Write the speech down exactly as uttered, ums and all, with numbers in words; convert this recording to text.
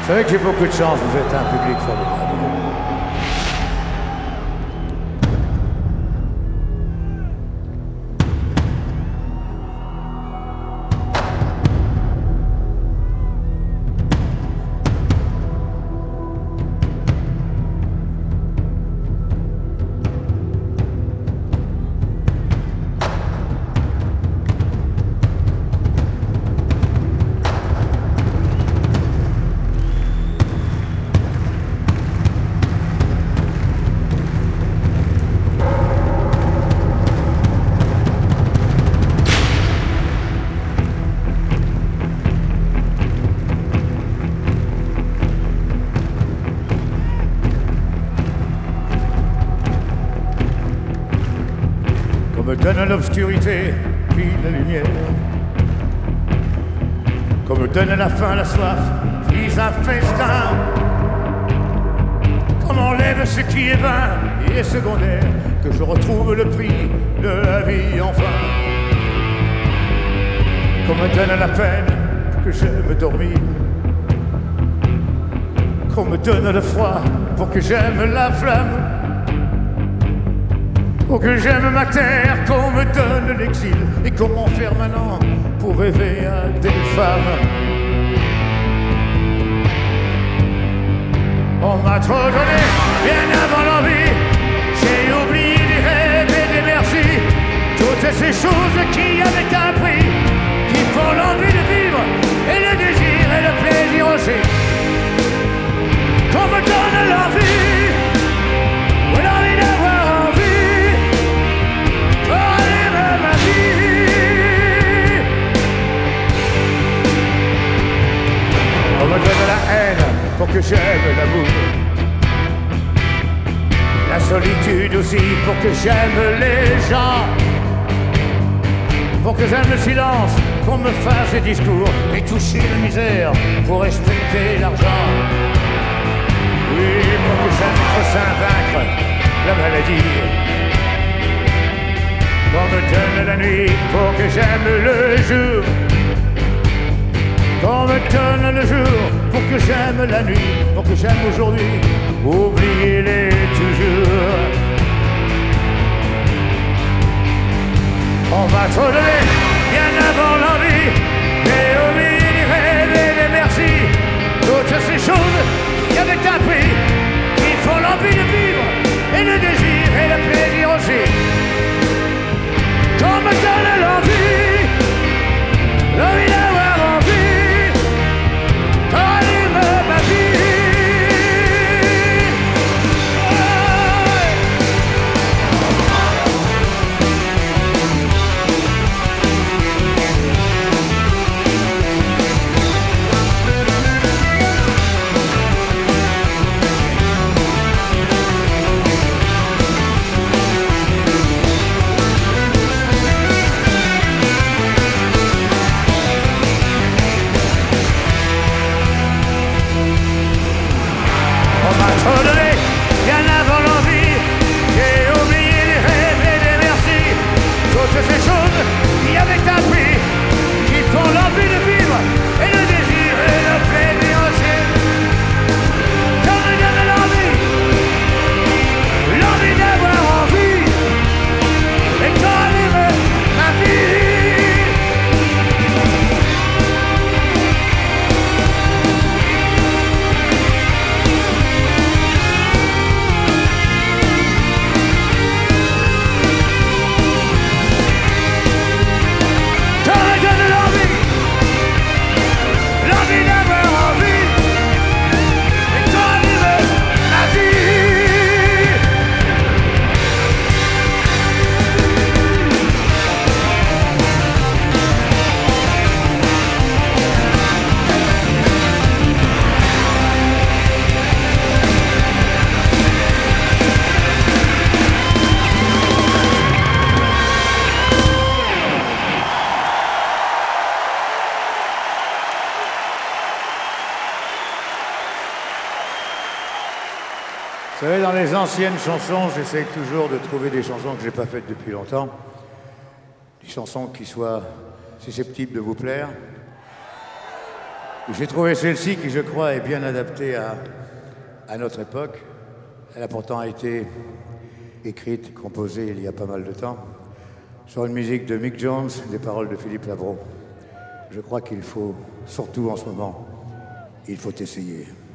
savez que j'ai beaucoup de chance, vous êtes un public formidable. Me donne l'obscurité, puis la lumière. Comme me donne la faim, la soif, puis un festin. Comme enlève ce qui est vain et secondaire, que je retrouve le prix de la vie enfin. Qu'on me donne la peine, pour que j'aime dormir. Qu'on me donne le froid, pour que j'aime la flamme. Pour que j'aime ma terre, qu'on me donne l'exil. Et comment faire maintenant pour rêver à des femmes? On m'a trop donné, bien avant l'envie. J'ai oublié des rêves et des merci. Toutes ces choses qui avaient un prix, qui font l'envie de vivre, et le désir et le plaisir aussi. Qu'on me donne l'envie, ou l'envie d'avoir envie. On me donne la haine pour que j'aime l'amour. La solitude aussi pour que j'aime les gens. Pour que j'aime le silence, qu'on me fasse des discours. Et toucher la misère pour respecter l'argent. Oui, pour que j'aime trop sain vaincre la maladie. Qu'on me donne la nuit pour que j'aime le jour. Qu'on me donne le jour pour que j'aime la nuit. Pour que j'aime aujourd'hui, oubliez-les toujours. On m'a trop donné, bien avant l'envie. J'ai oublié les rêves et les merci. Toutes ces choses qui avaient un prix, qui font l'envie de vivre, et le désir et le plaisir aussi. Qu'on me donne l'envie, l'envie d'avoir envie, rallume ma vie. Ces choses qui avaient un prix, qui font l'envie de vivre, et le désir et le plaisir aussi. Qu'on me donne l'envie, l'envie d'avoir envie, et qu'on allume ma vie. Vous savez, dans les anciennes chansons, j'essaie toujours de trouver des chansons que je n'ai pas faites depuis longtemps. Des chansons qui soient susceptibles de vous plaire. J'ai trouvé celle-ci qui, je crois, est bien adaptée à, à notre époque. Elle a pourtant été écrite, composée il y a pas mal de temps, sur une musique de Mick Jones, des paroles de Philippe Labro. Je crois qu'il faut, surtout en ce moment, il faut essayer.